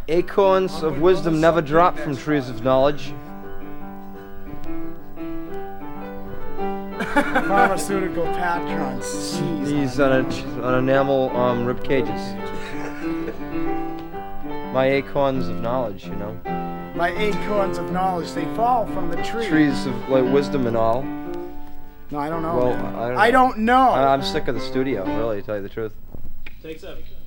Acorns of wisdom never drop from trees of knowledge. Pharmaceutical patrons. These on enamel rib cages. My acorns of knowledge, you know. My acorns of knowledge, they fall from the tree. Trees of like wisdom and all. No, I don't know. Well, I don't know. I'm sick of the studio, really, to tell you the truth. Take 7.